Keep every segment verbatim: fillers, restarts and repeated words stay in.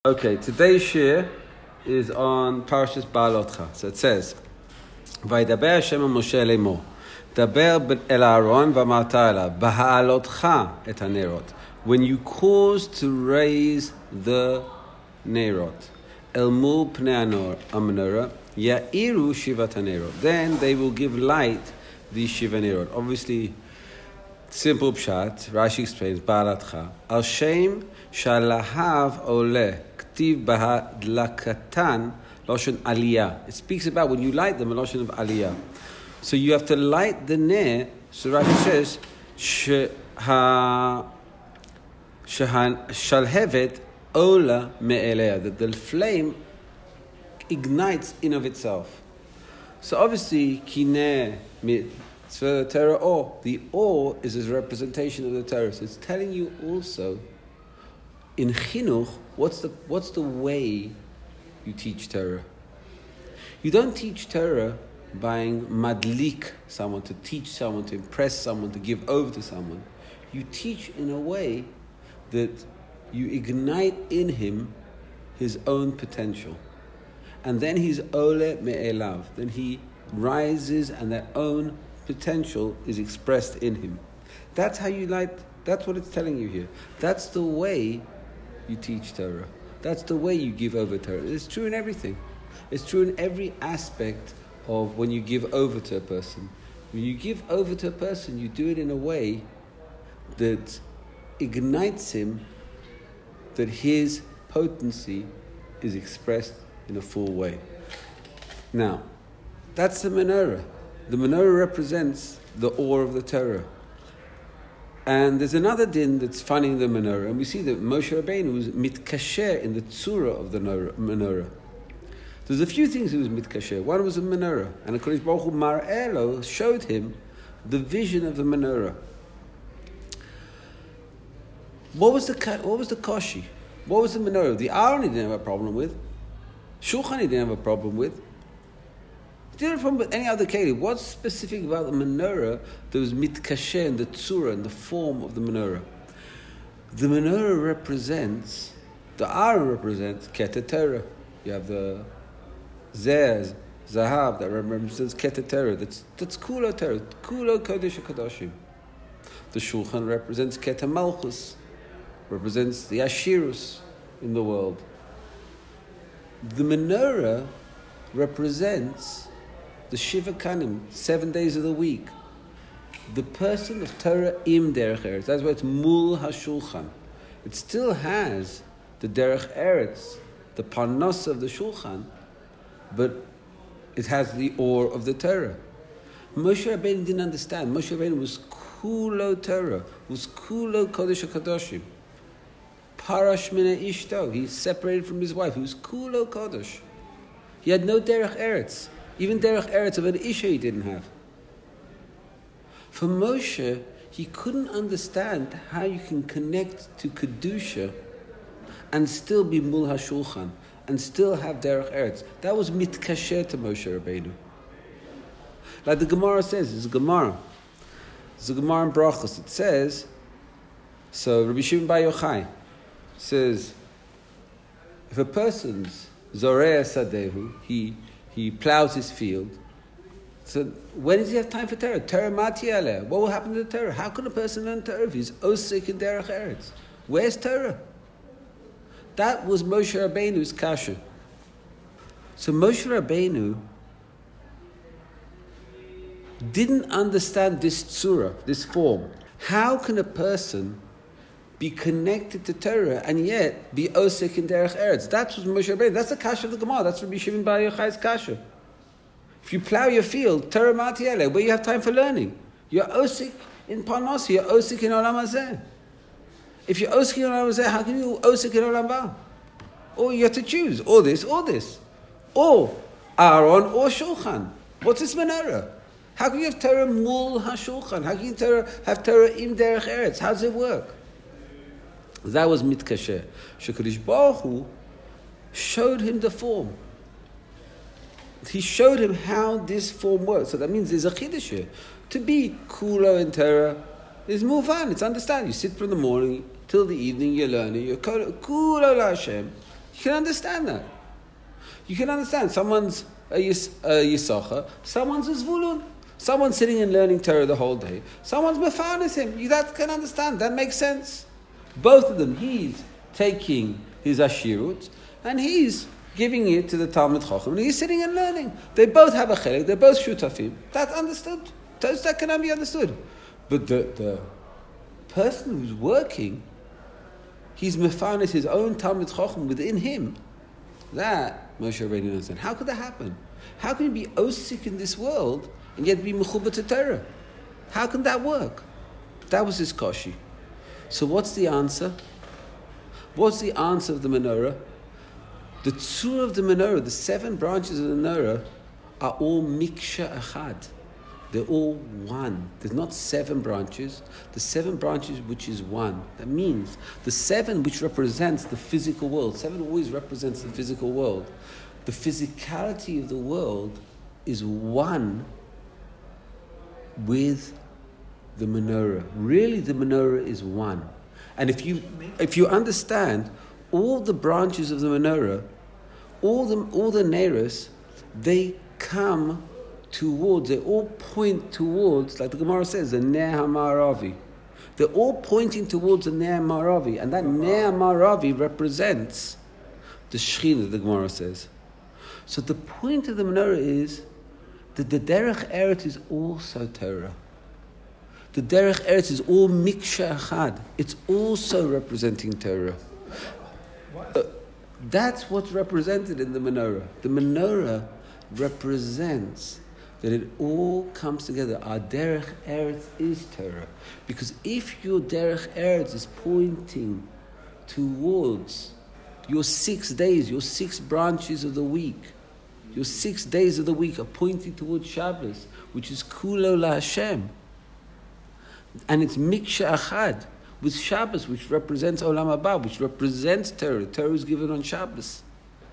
Okay, today's shir is on Parshas Ba'alotcha. So it says, "Vaydaber Hashem el Moshe lemor, daber el Aaron v'amarta elav, b'ha'alotcha et hanerot." When you cause to raise the nerot, el mul pnei hamenorah, ya'iru shivat hanerot. Then they will give light the shiva nerot. Obviously, simple pshat. Rashi explains Ba'alotcha al shem shalahav oleh. It speaks about when you light them, a lotion of aliyah. So you have to light the ner. So Rashi says, shalhevet ola me'eleya, that the flame ignites in of itself. So obviously, kineh mitzvah Torah or the or is a representation of the Torah. So it's telling you also in chinuch, what's the what's the way you teach Torah? You don't teach Torah by madlik someone, to teach someone, to impress someone, to give over to someone. You teach in a way that you ignite in him his own potential. And then he's ole me'elav. Then he rises and that own potential is expressed in him. That's how you light, that's what it's telling you here. That's the way you teach Torah. That's the way you give over Torah. It's true in everything. It's true in every aspect of when you give over to a person. When you give over to a person, you do it in a way that ignites him, that his potency is expressed in a full way. Now, that's the menorah. The menorah represents the ore of the Torah. And there's another din that's finding the menorah, and we see that Moshe Rabbeinu was mitkasher in the tzura of the menorah. There's a few things he was mitkasher. One was a menorah, and the Kodesh Baruch Hu Mar'elo showed him the vision of the menorah. What was the what was the koshi? What was the menorah? The Aaron he didn't have a problem with. Shulchan he didn't have a problem with. He didn't have a problem with any other keli. What's specific about the menorah that was mitkasher in the tzura, in the form of the menorah? The menorah represents, the Aaron represents Keter Torah. You have the Zez, Zahav, that represents Keter Torah. That's, that's Kulo Torah, Kulo Kodesh HaKadoshim. The Shulchan represents Keter Malchus, represents the Ashirus in the world. The menorah represents the Shiva Kanim, seven days of the week. The person of Torah im Derech Eretz. That's why it's Mul HaShulchan. It still has the Derech Eretz, the Parnos of the Shulchan, but it has the Or of the Torah. Moshe Rabbeinu didn't understand. Moshe Rabbeinu was Kulo Torah, was Kulo Kodesh HaKadoshim. Parash Mina Ishto. He separated from his wife. He was Kulo Kodesh. He had no Derech Eretz. Even Derech Eretz of an Isha he didn't have. For Moshe, he couldn't understand how you can connect to Kedusha and still be Mul HaShulchan and still have Derech Eretz. That was mitkasher to Moshe Rabbeinu. Like the Gemara says, it's a Gemara. It's a Gemara in Brachos. It says, so Rabbi Shimon Bar Yochai says, if a person's Zoreah Sadehu, he he plows his field. So when does he have time for Torah? Torah Mati Aleh. What will happen to the Torah? How can a person learn Torah if he's Osik in Derech Eretz? Where's Torah? That was Moshe Rabbeinu's kasha. So Moshe Rabbeinu didn't understand this tzura, this form. How can a person be connected to Torah and yet be osik in Derech Eretz? That's what Moshe Rabbeinu. That's the kasha of the Gemara. That's Rabbi Shimon Bar Yochai's kasha. If you plow your field, Torah Mati Eleh, where you have time for learning, you're osik in Parnos, you're osik in Olam Hazeh. If you're osik in Olam Hazeh, how can you osik in Olam Ba? Or you have to choose, or this, or this, or Aaron, or Shulchan. What's this menorah? How can you have Torah Mul HaShulchan? How can you Torah, have Torah in Derech Eretz? How does it work? That was mitkasher. Shekadosh Baruch Hu showed him the form. He showed him how this form works. So that means there's a chiddush here. To be kulo in Torah is move on. It's understand. You sit from the morning till the evening, you're learning. You're kulo la Hashem. You can understand that. You can understand someone's a, yis, a Yisachar, someone's a Zvulun. Someone's sitting and learning Torah the whole day. Someone's mefarnes him. You that can understand. That makes sense. Both of them, he's taking his ashirut and he's giving it to the Talmud Chacham. And he's sitting and learning. They both have a chelek. They're both shutafim. That's understood. That cannot be understood. But the, the person who's working, he's mefarnes his own Talmud Chacham within him. That Moshe Rabbeinu understand. How could that happen? How can you be osik in this world and yet be mechuba to Torah? How can that work? That was his koshi. So what's the answer? What's the answer of the menorah? The tzur of the menorah, the seven branches of the menorah, are all miksha achad. They're all one. There's not seven branches. The seven branches which is one. That means the seven which represents the physical world. Seven always represents the physical world. The physicality of the world is one with the menorah. Really, the menorah is one. And if you if you understand all the branches of the menorah, all the all the neiros, they come towards, they all point towards, like the Gemara says, the Ner HaMaravi. They're all pointing towards the Ner HaMaravi, and that Ner HaMaravi represents the Shechina, the Gemara says. So the point of the menorah is that the Derech Eretz is also Torah. The Derech Eretz is all Miksha Achad. It's also representing Torah. Uh, that's what's represented in the menorah. The menorah represents that it all comes together. Our Derech Eretz is Torah. Because if your Derech Eretz is pointing towards your six days, your six branches of the week, your six days of the week are pointing towards Shabbos, which is Kulo La Hashem. And it's Miksha Achad with Shabbos, which represents Olam Haba, which represents Torah. Torah is given on Shabbos.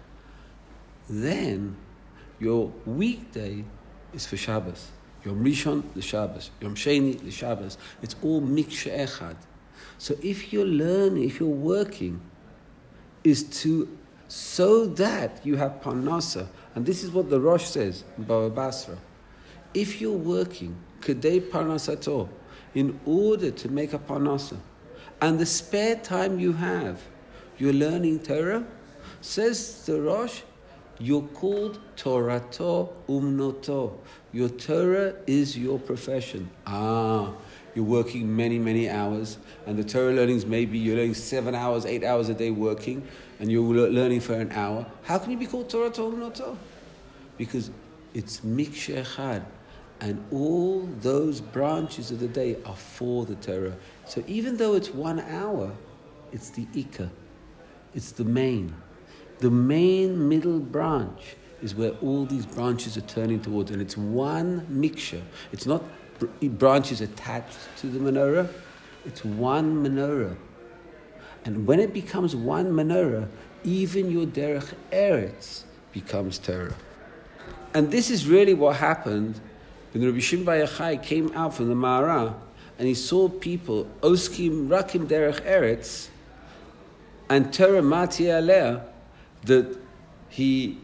Then your weekday is for Shabbos. Yom Rishon, the Shabbos. Yom Sheni, the Shabbos. It's all Miksha Echad. So if you're learning, if you're working, is to, so that you have Parnasa. And this is what the Rosh says in Baba Basra. If you're working, Kedei Parnasato, in order to make a Parnasa, and the spare time you have, you're learning Torah, says the Rosh, you're called Torato Umnoto. Your Torah is your profession. Ah, you're working many, many hours, and the Torah learnings maybe you're learning seven hours, eight hours a day working, and you're learning for an hour. How can you be called Torato Umnoto? Because it's Miksha Echad, and all those branches of the day are for the Torah. So even though it's one hour, it's the Ikka. It's the main. The main middle branch is where all these branches are turning towards, and it's one mixture. It's not br- branches attached to the menorah. It's one menorah. And when it becomes one menorah, even your derech eretz becomes Torah. And this is really what happened when Rabbi Shimon Bar Yochai came out from the Ma'ara, and he saw people oskim rakim derech eretz and Torah mati aleh, that he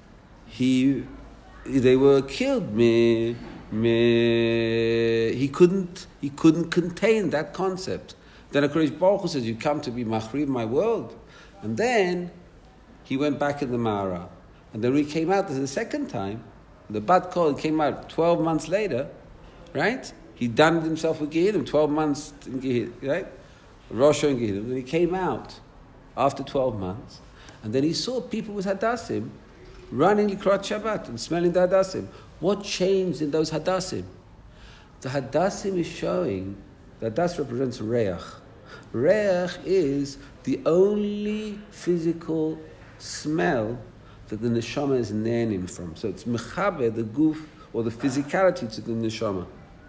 he they were killed. Me, me, he couldn't he couldn't contain that concept. Then HaKadosh Baruch Hu says, "You come to be machrib my world," and then he went back in the Ma'ara, and then when he came out the second time, the Bat Kol came out twelve months later, right? He done himself with Gehilim, twelve months in Gehilim, right? Rosh and Gehilim. Then he came out after twelve months. And then he saw people with Hadassim running Likrat Shabbat and smelling the Hadassim. What changed in those Hadassim? The Hadassim is showing that Hadas represents Reach. Reach is the only physical smell that the Neshama is nanim from. So it's Mechabe, the goof, or the physicality to the Neshama.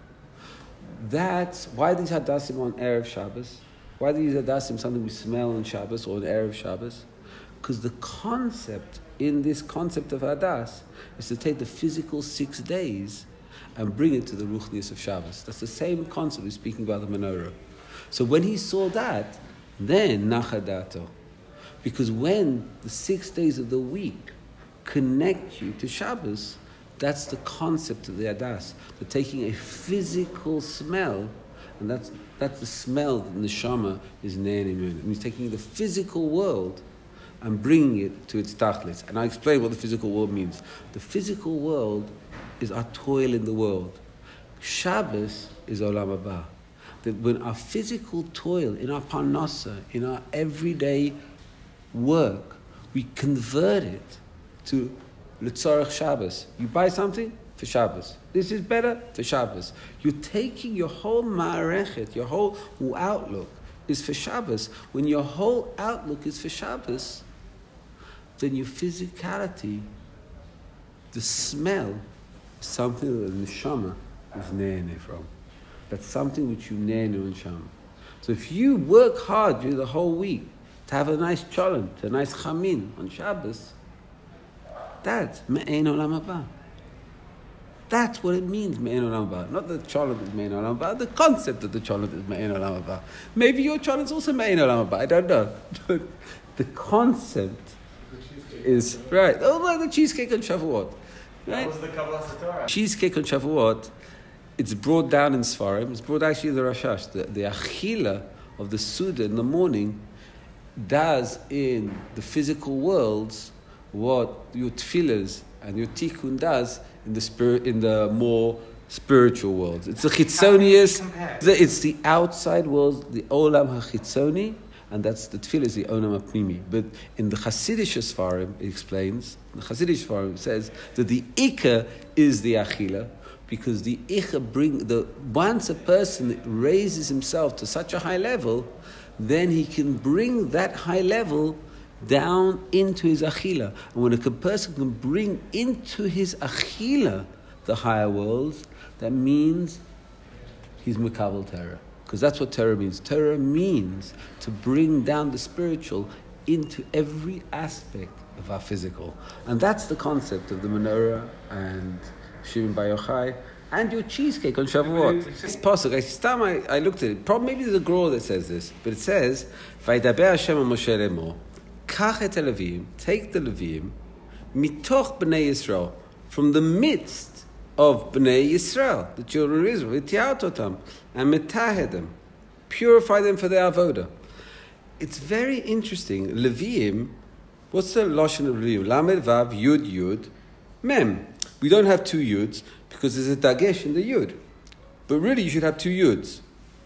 That's why these Hadassim on Erev Shabbos. Why these Hadassim something we smell on Shabbos or on Erev Shabbos? Because the concept in this concept of Hadas is to take the physical six days and bring it to the Ruchnius of Shabbos. That's the same concept we're speaking about the menorah. So when he saw that, then Nachadato. Because when the six days of the week connect you to Shabbos, that's the concept of the Adas. They're taking a physical smell, and that's that's the smell that the Neshama is ne'enim in. And he's taking the physical world and bringing it to its tachlis. And I explain what the physical world means. The physical world is our toil in the world. Shabbos is Olam Haba. That when our physical toil, in our parnasa, in our everyday work, we convert it to L'tzorech Shabbos. You buy something for Shabbos. This is better for Shabbos. You're taking your whole ma'arechet, your whole outlook is for Shabbos. When your whole outlook is for Shabbos, then your physicality, the smell, is something that the neshama is ne'ene from. That's something which you ne'enu in shama. So if you work hard during the whole week to have a nice cholent, a nice chamin on Shabbos, that's me'en olam haba. That's what it means, me'en olam haba. Not the cholent is me'en olam haba, the concept of the cholent is me'en olam haba. Maybe your cholent is also me'en olam haba, I don't know. But the concept is, right, oh, like the cheesecake on Shavuot. Right? That was the Kabbalah Satorah. Cheesecake on Shavuot, it's brought down in Sfarim, it's brought actually in the Rashash. The, the achila of the Suda in the morning does in the physical worlds what your tefillahs and your tikkun does in the spirit, in the more spiritual worlds. It's the chitzonius, it's the outside world, the olam hachitzoni, and that's the tefillah is the olam hapnimi. But in the Hasidic Sfarim, it explains, the Hasidic Sfarim says that the ikka is the achila, because the ikka bring the once a person raises himself to such a high level, then he can bring that high level down into his achila. And when a person can bring into his achila the higher worlds, that means he's mekabel Torah. Because that's what Torah means. Torah means to bring down the spiritual into every aspect of our physical. And that's the concept of the menorah and Shimon Bar Yochai and your cheesecake on Shavuot. It's possible. This time I, I looked at it. Probably maybe there's a Gror that says this, but it says, "Vaydaber Hashem al Moshe lemor, kach et Levim, take the Levim, mitoch bnei Yisrael, from the midst of bnei Yisrael, the children of Israel, v'tiat otam, and metahed them, purify them for their avoda." It's very interesting. Levim, what's the lashon of Levim? Lamed vav yud yud mem. We don't have two yuds because there's a dagesh in the yud. But really you should have two yuds.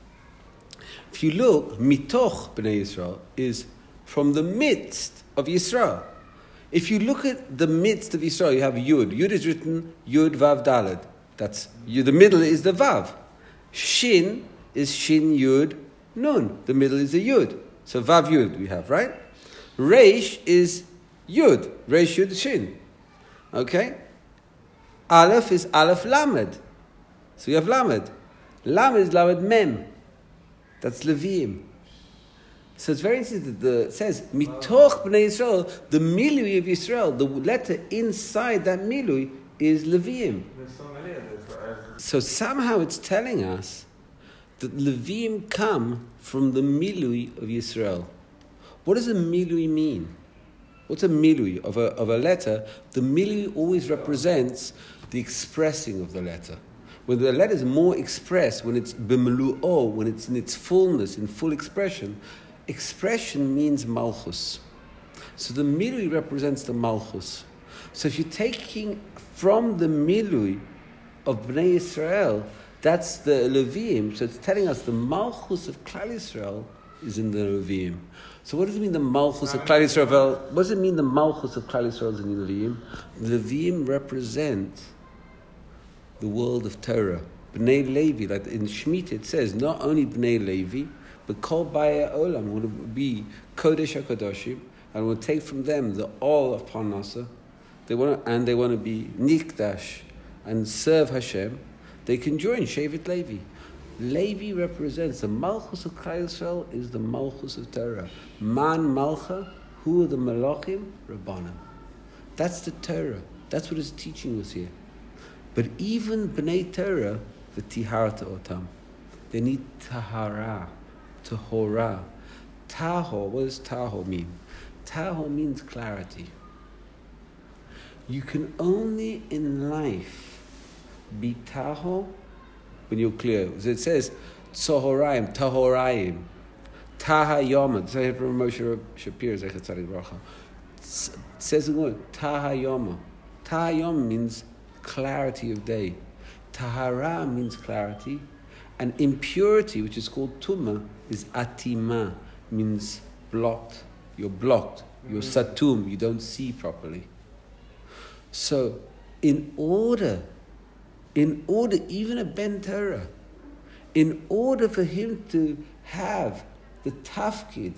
If you look, mitoch bnei Yisrael is from the midst of Yisrael. If you look at the midst of Yisrael, you have yud. Yud is written yud vav daled. That's you. The middle is the vav. Shin is shin yud nun. The middle is the yud. So vav yud we have, right? Reish is yud. Reish yud shin. Okay? Aleph is Aleph Lamed. So you have Lamed. Lamed is Lamed Mem. That's Levim. So it's very interesting that the, it says, Mitoch Bnei Yisrael, the Milui of Yisrael, the letter inside that Milui is Levim. There's so many of this. So somehow it's telling us that Levim come from the Milui of Yisrael. What does a Milui mean? What's a milui of a of a letter? The milui always represents the expressing of the letter. When the letter is more expressed, when it's b'melu'o, when it's in its fullness, in full expression, expression means malchus. So the milui represents the malchus. So if you're taking from the milui of Bnei Yisrael, that's the Levim. So it's telling us the malchus of Klal Yisrael is in the Levim. So what does it mean the Malchus of Klal Yisrael? What does it mean the Malchus of Klal Yisrael is in the Levim? The Levim represent the world of Torah. Bnei Levi, like in Shemitah it says, not only Bnei Levi, but Kol Baya Olam would be Kodesh HaKadoshim, and will take from them the all of Parnasa. They want to, and they want to be Nikdash and serve Hashem. They can join Shevet Levi. Levi represents the Malchus of Klal Yisrael is the Malchus of Torah. Man Malcha, who are the Malachim? Rabbanim. That's the Torah. That's what it's teaching us here. But even Bnei Torah, the Tiharta Otam, they need Tahara, Tahora. Tahor, what does Tahor mean? Tahor means clarity. You can only in life be tahor when you're clear. So it says, Tzohoraim, Tahorayim, Taha Yoma. This I from Moshe Shapir, Zechat Tzadik Bracha. It says in the word, Taha Yoma. Taha Yoma means clarity of day. Tahara means clarity. And impurity, which is called Tumma, is Atima, means blocked. You're blocked. You're Satum. You don't see properly. So, in order, in order, even a Ben Torah, in order for him to have the tafkid,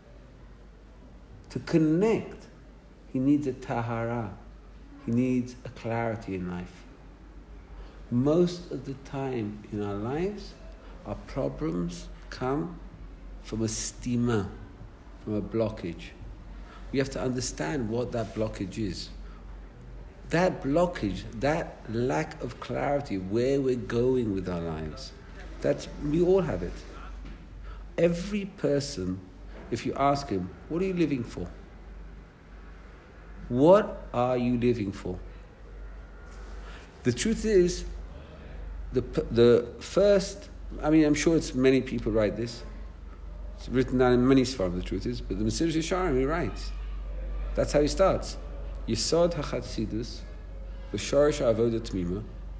to connect, he needs a tahara. He needs a clarity in life. Most of the time in our lives, our problems come from a stima, from a blockage. We have to understand what that blockage is. That blockage, that lack of clarity, where we're going with our lives, that's, we all have it. Every person, if you ask him, what are you living for? What are you living for? The truth is, the the first, I mean, I'm sure it's many people write this. It's written down in many svarim, the truth is, but the Mesilas Yesharim, he writes. That's how he starts. Yesod HaChatzidus, V'shorish HaAvoda Tmima.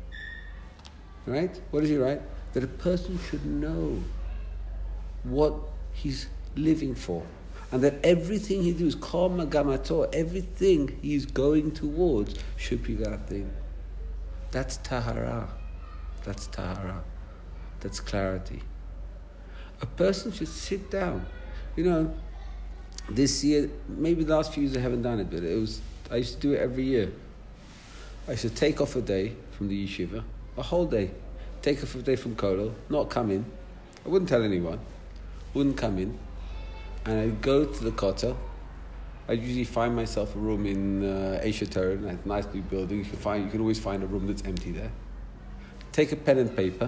Right? What does he write? That a person should know what he's living for. And that everything he does, Kol Magamato, everything he's going towards should be that thing. That's Tahara. That's Tahara. That's clarity. A person should sit down. You know, this year, maybe the last few years I haven't done it, but it was, I used to do it every year. I used to take off a day from the yeshiva, a whole day. Take off a day from Kollel, not come in. I wouldn't tell anyone. Wouldn't come in. And I'd go to the kotel. I'd usually find myself a room in uh, Asia Torah, a nice new building. You can find, you can always find a room that's empty there. Take a pen and paper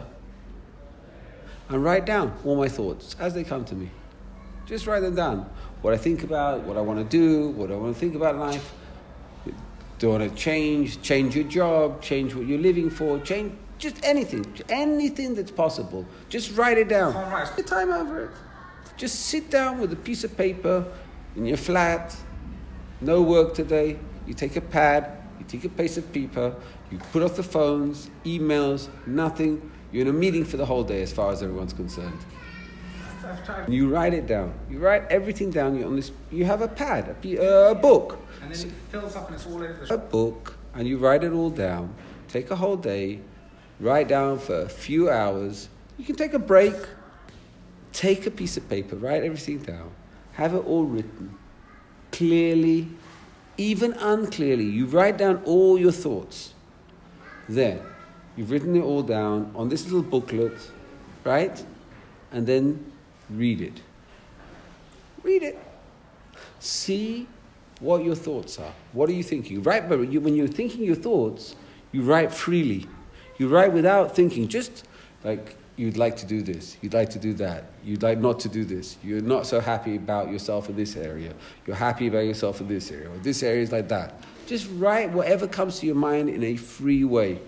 and write down all my thoughts as they come to me. Just write them down. What I think about, what I want to do, what I want to think about life. Do I want to change, change your job, change what you're living for, change just anything, anything that's possible. Just write it down. Take time over it. Just sit down with a piece of paper in your flat. No work today. You take a pad, you take a piece of paper, you put off the phones, emails, nothing. You're in a meeting for the whole day as far as everyone's concerned. And you write it down. You write everything down. You're on this. You have a pad, a, uh, a book. And then it fills up and it's all over the A book, and you write it all down. Take a whole day. Write down for a few hours. You can take a break. Take a piece of paper. Write everything down. Have it all written. Clearly, even unclearly. You write down all your thoughts. There. You've written it all down on this little booklet, right? And then read it. Read it. See what your thoughts are. What are you thinking? Write, but you, when you're thinking your thoughts, you write freely. You write without thinking. Just like you'd like to do this, you'd like to do that, you'd like not to do this. You're not so happy about yourself in this area. You're happy about yourself in this area. Or this area is like that. Just write whatever comes to your mind in a free way.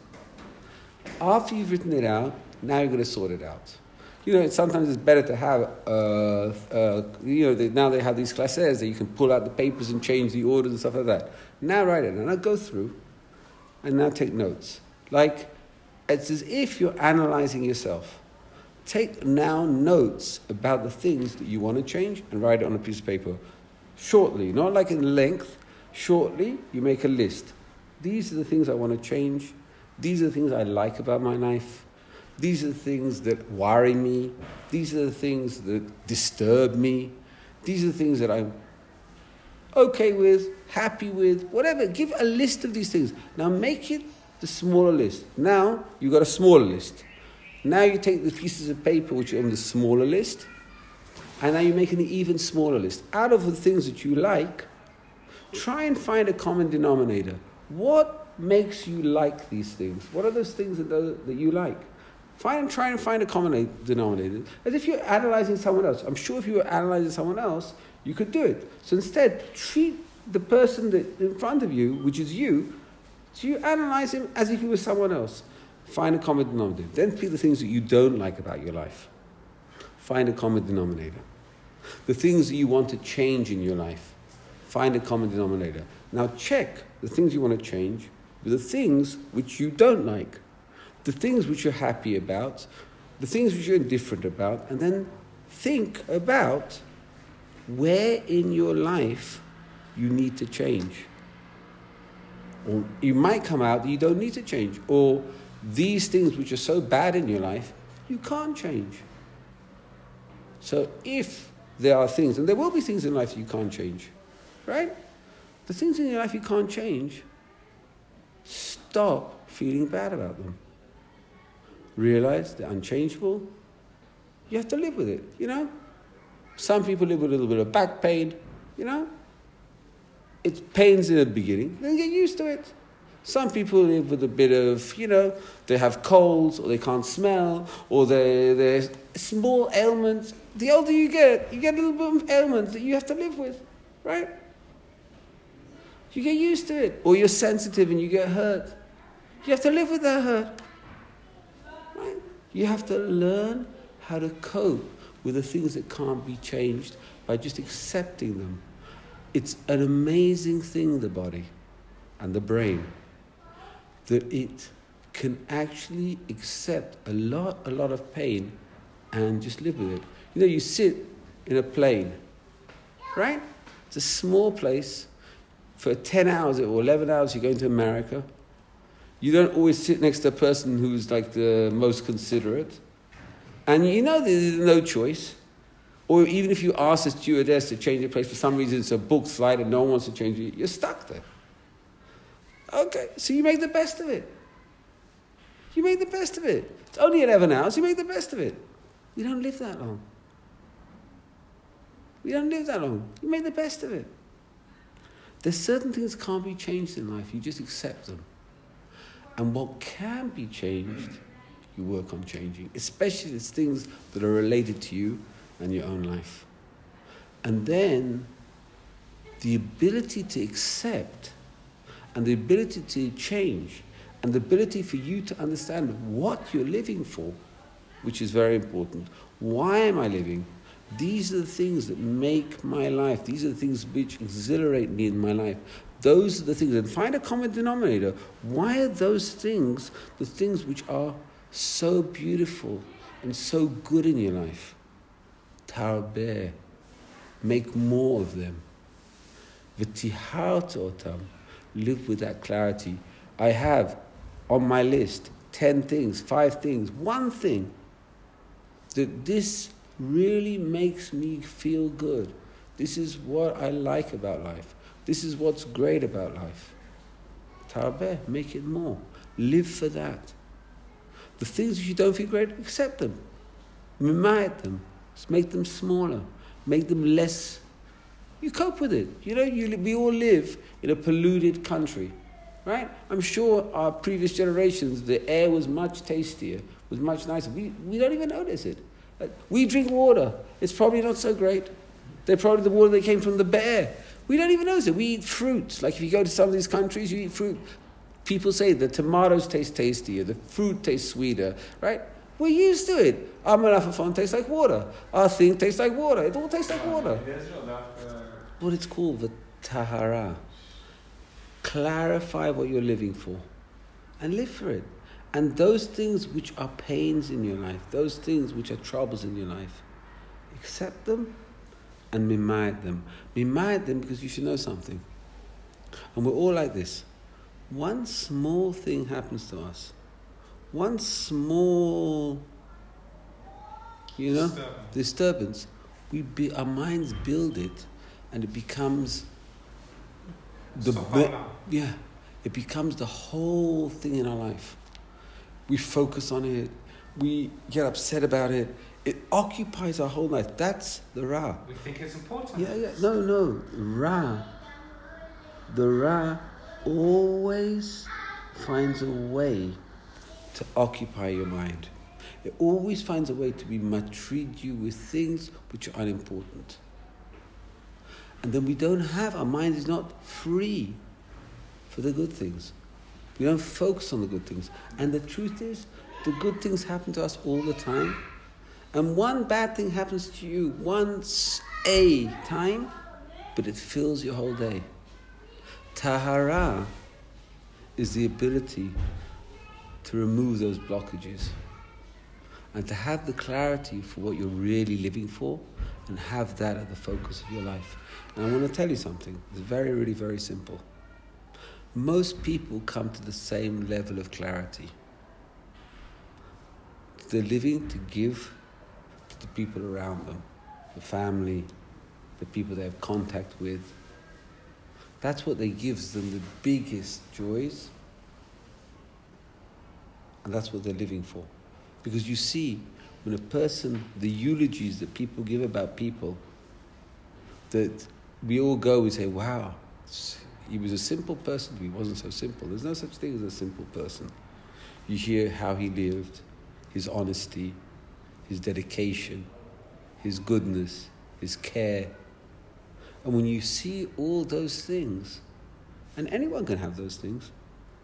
After you've written it out, now you're going to sort it out. You know, sometimes it's better to have, uh, uh, you know, they, now they have these classes that you can pull out the papers and change the orders and stuff like that. Now write it, and now go through, and now take notes. Like, it's as if you're analyzing yourself. Take now notes about the things that you want to change and write it on a piece of paper. Shortly, not like in length. Shortly, you make a list. These are the things I want to change. These are the things I like about my life. These are the things that worry me. These are the things that disturb me. These are the things that I'm okay with, happy with, whatever. Give a list of these things. Now make it the smaller list. Now you've got a smaller list. Now you take the pieces of paper which are on the smaller list, and now you make an even smaller list. Out of the things that you like, try and find a common denominator. What makes you like these things? What are those things that, that you like? Find, try and find a common denominator. As if you're analyzing someone else. I'm sure if you were analyzing someone else, You could do it. So instead, treat the person that in front of you, which is you, so you analyze him as if he was someone else. Find a common denominator. Then pick the things that you don't like about your life. Find a common denominator. The things that you want to change in your life. Find a common denominator. Now check the things you want to change with the things which you don't like. The things which you're happy about. The things which you're indifferent about. And then think about where in your life you need to change. Or you might come out that you don't need to change. Or these things which are so bad in your life, you can't change. So if there are things, and there will be things in life you can't change, right? The things in your life you can't change, stop feeling bad about them. Realize they're unchangeable. You have to live with it, you know? Some people live with a little bit of back pain, you know? It pains in the beginning, then get used to it. Some people live with a bit of, you know, they have colds, or they can't smell, or they, they're small ailments. The older you get, you get a little bit of ailments that you have to live with, right? You get used to it. Or you're sensitive and you get hurt. You have to live with that hurt, right? You have to learn how to cope with the things that can't be changed by just accepting them. It's an amazing thing, the body and the brain, that it can actually accept a lot, a lot of pain and just live with it. You know, you sit in a plane, right? It's a small place. For ten hours or eleven hours, you're going to America. You don't always sit next to a person who's like the most considerate. And you know there's no choice. Or even if you ask the stewardess to change the place, for some reason it's a booked flight and no one wants to change it, you're stuck there. Okay, so you make the best of it. You make the best of it. It's only eleven hours, you make the best of it. We don't live that long. We don't live that long. You make the best of it. There's certain things that can't be changed in life. You just accept them. And what can be changed, you work on changing. Especially the things that are related to you and your own life. And then the ability to accept and the ability to change and the ability for you to understand what you're living for, which is very important. Why am I living? These are the things that make my life. These are the things which exhilarate me in my life. Those are the things. And find a common denominator. Why are those things the things which are so beautiful and so good in your life? Tarbeh. Make more of them. V'tiharta otam. Live with that clarity. I have on my list ten things, five things, one thing that this really makes me feel good. This is what I like about life. This is what's great about life. Tarbeh, make it more. Live for that. The things which you don't feel great, accept them. Mimait them. Make them smaller. Make them less. You cope with it. You know, you, we all live in a polluted country, right? I'm sure our previous generations, the air was much tastier, was much nicer. We, we don't even notice it. We drink water. It's probably not so great. They're probably the water that came from the bear. We don't even notice it. We eat fruit. Like if you go to some of these countries, you eat fruit. People say the tomatoes taste tastier, the fruit tastes sweeter, right? We're used to it. Our malafafon tastes like water. Our thing tastes like water. It all tastes like water. What it's called, the tahara. Clarify what you're living for and live for it. And those things which are pains in your life, those things which are troubles in your life, accept them and mimait them. Mimait them because you should know something. And we're all like this. One small thing happens to us. One small, you know, disturbance. disturbance we be, our minds build it and it becomes the be- yeah, it becomes the whole thing in our life. We focus on it. We get upset about it. It occupies our whole life. That's the Ra. We think it's important. Yeah, yeah. No, no. Ra. The Ra always finds a way to occupy your mind. It always finds a way to be matrid you with things which are unimportant. And then we don't have, our mind is not free for the good things. We don't focus on the good things. And the truth is, the good things happen to us all the time. And one bad thing happens to you once a time, but it fills your whole day. Tahara is the ability to remove those blockages and to have the clarity for what you're really living for and have that at the focus of your life. And I want to tell you something. It's very, really very simple. Most people come to the same level of clarity. They're living to give to the people around them, the family, the people they have contact with. That's what they gives them the biggest joys. And that's what they're living for. Because you see, when a person, the eulogies that people give about people, that we all go, we say, wow, he was a simple person, but he wasn't so simple. There's no such thing as a simple person. You hear how he lived, his honesty, his dedication, his goodness, his care. And when you see all those things, and anyone can have those things,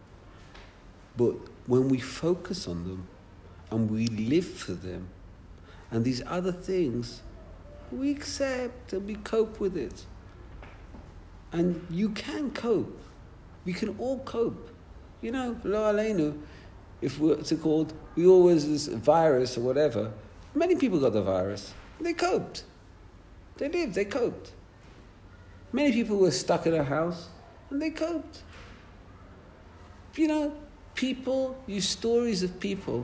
but when we focus on them and we live for them, and these other things, we accept and we cope with it. And you can cope. We can all cope. You know, lo aleinu, if we're, it's called, we always, this virus or whatever, many people got the virus. They coped. They lived, they coped. Many people were stuck in a house and they coped. You know, people, you stories of people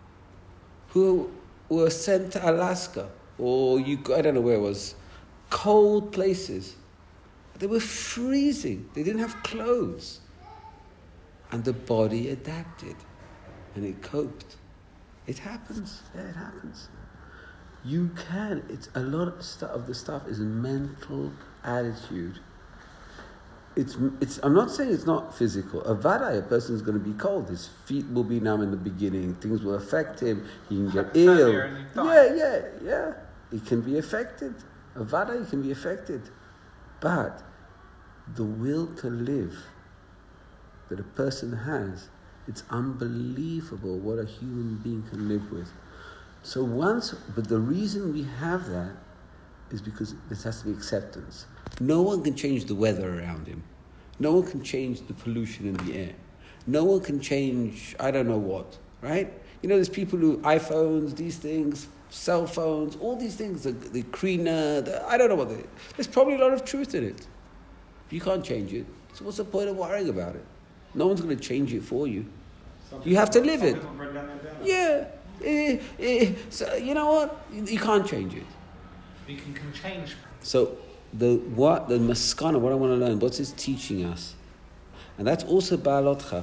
who were sent to Alaska or you, I don't know where it was, cold places. They were freezing. They didn't have clothes. And the body adapted and it coped. It happens. Yeah, it happens. You can. It's a lot of stuff. Of the stuff is mental attitude. It's. It's. I'm not saying it's not physical. A vadai, a person is going to be cold. His feet will be numb in the beginning. Things will affect him. He can get ill. Yeah, yeah, yeah. He can be affected. A vadai can be affected, but the will to live that a person has, it's unbelievable what a human being can live with. So once, but the reason we have that is because there has to be acceptance. No one can change the weather around him. No one can change the pollution in the air. No one can change, I don't know what, right? You know, there's people who, iPhones, these things, cell phones, all these things, the, the Krina, the, I don't know what they, there's probably a lot of truth in it. You can't change it. So what's the point of worrying about it? No one's going to change it for you. Some you have to live it. Yeah. Eh, eh, so you know what? You, you can't change it. You can, can change. So the what the maskana, what I want to learn, what's it teaching us? And that's also ba'alotcha.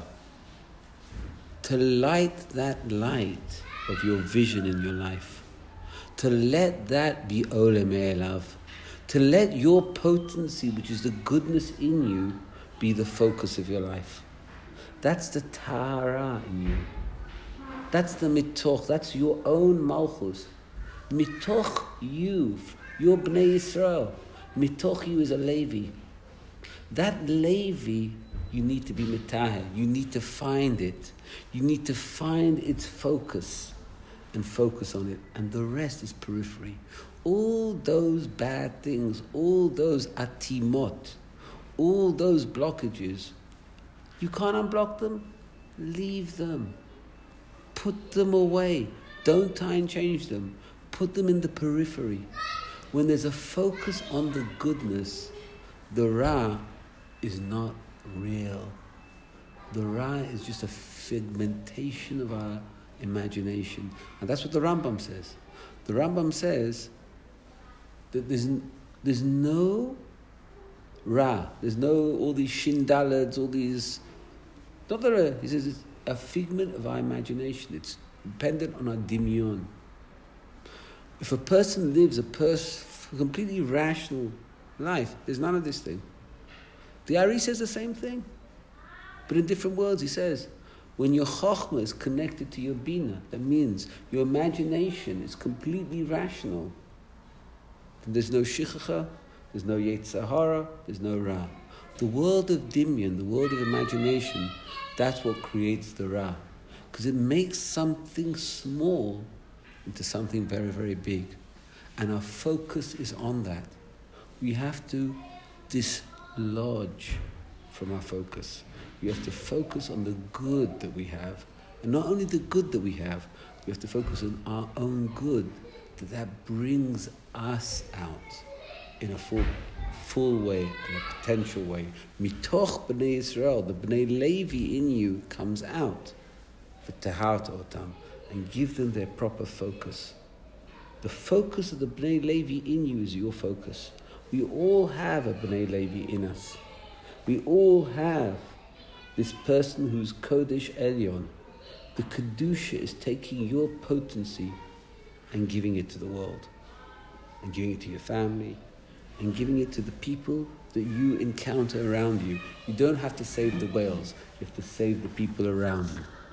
To light that light of your vision in your life. To let that be ole me'elav. To let your potency, which is the goodness in you, be the focus of your life. That's the tahara in you. That's the mitoch. That's your own malchus. Mitoch you, your Bnei Yisrael. Mitoch you is a Levi. That Levi, you need to be mitaher. You need to find it. You need to find its focus and focus on it. And the rest is periphery. All those bad things, all those atimot, all those blockages, you can't unblock them. Leave them. Put them away. Don't try and change them. Put them in the periphery. When there's a focus on the goodness, the Ra is not real. The Ra is just a figmentation of our imagination. And that's what the Rambam says. The Rambam says that there's, there's no Ra. There's no all these shindalads, all these... Not the Ra. He says it's a figment of our imagination. It's dependent on our dimyon. If a person lives a pers- completely rational life, there's none of this thing. The Ari says the same thing, but in different words. He says, when your chokhmah is connected to your bina, that means your imagination is completely rational. Then there's no shichacha, there's no Yetzer Hara, there's no Ra. The world of Dimyan, the world of imagination, that's what creates the Ra. Because it makes something small into something very, very big. And our focus is on that. We have to dislodge from our focus. We have to focus on the good that we have. And not only the good that we have, we have to focus on our own good, that that brings us out in a full, full way, in a potential way. Mitoch B'nai Yisrael, the B'nai Levi in you comes out. V'tehart otam, and give them their proper focus. The focus of the B'nai Levi in you is your focus. We all have a B'nai Levi in us. We all have this person who's Kodesh Elyon. The Kedusha is taking your potency and giving it to the world, and giving it to your family, and giving it to the people that you encounter around you. You don't have to save the whales, you have to save the people around you.